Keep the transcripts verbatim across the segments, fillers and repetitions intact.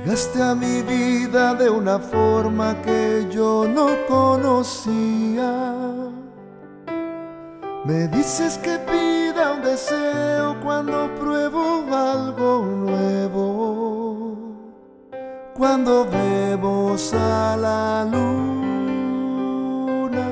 Llegaste a mi vida de una forma que yo no conocía. Me dices que pida un deseo cuando pruebo algo nuevo, cuando vemos a la luna.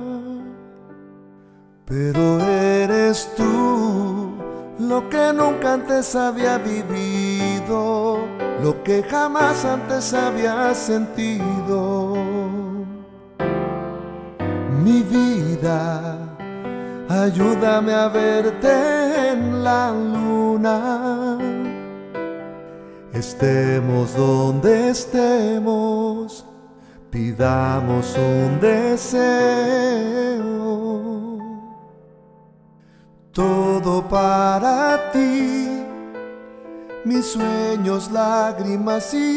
Pero eres tú lo que nunca antes había vivido, lo que jamás antes había sentido. Mi vida, ayúdame a verte en la luna. Estemos donde estemos, pidamos un deseo. Todo para ti, mis sueños, lágrimas y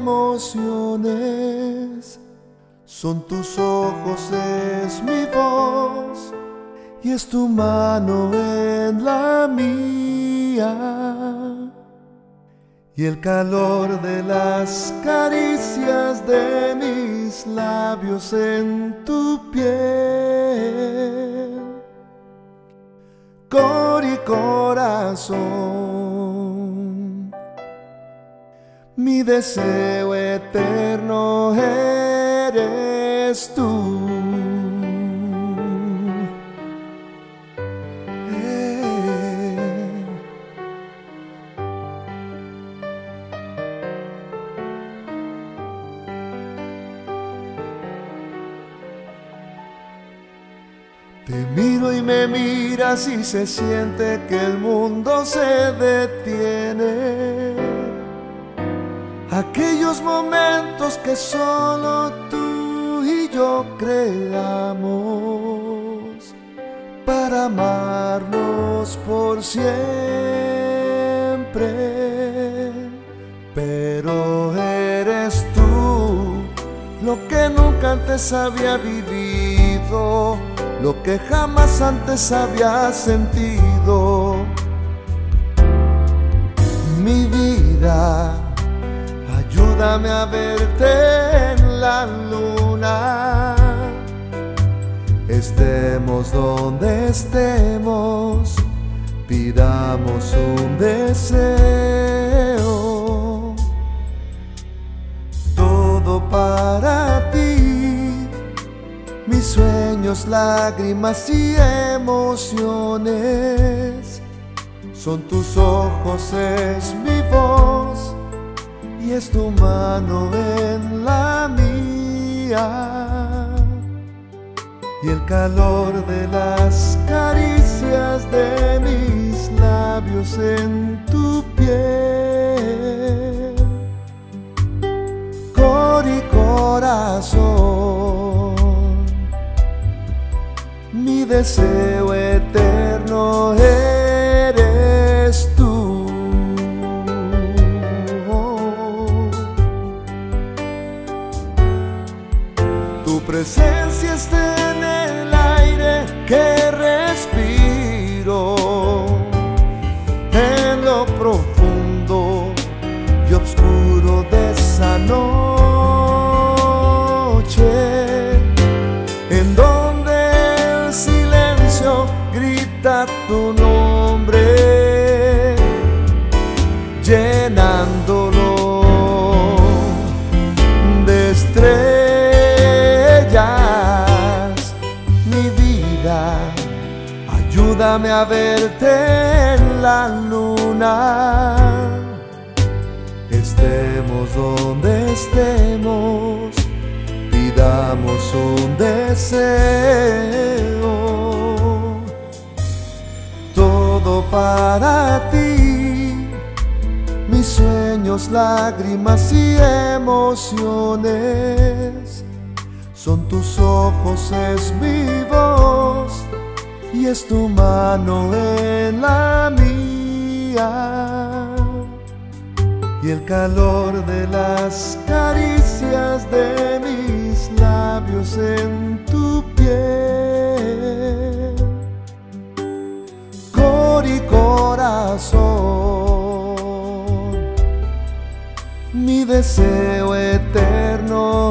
emociones. Son tus ojos, es mi voz, y es tu mano en la mía, y el calor de las caricias de mis labios en tu piel. Cor y corazón, mi deseo eterno eres tú. Te miro y me miras y se siente que el mundo se detiene. Aquellos momentos que solo tú y yo creamos para amarnos por siempre. Pero eres tú lo que nunca antes había vivido, lo que jamás antes había sentido. Mi vida, ayúdame a verte en la luna. Estemos donde estemos, pidamos un deseo. Todo para ti, mis sueños, lágrimas y emociones. Son tus ojos, es mi voz, y es tu mano en la mía, y el calor de las caricias de mis labios en tu piel. Cor y corazón, mi deseo eterno eres tú. Tu presencia está en el aire que respiro, en lo profundo y oscuro de esa noche, en donde el silencio grita tu nombre, llenándolo de estrellas. Mi vida, ayúdame a verte en la luna. Estemos donde estemos, pidamos un deseo. Todo para ti, mis sueños, lágrimas y emociones. Son tus ojos, es mi voz, y es tu mano en la mía, y el calor de las caricias de mis labios en tu piel. Cor y corazón, mi deseo eterno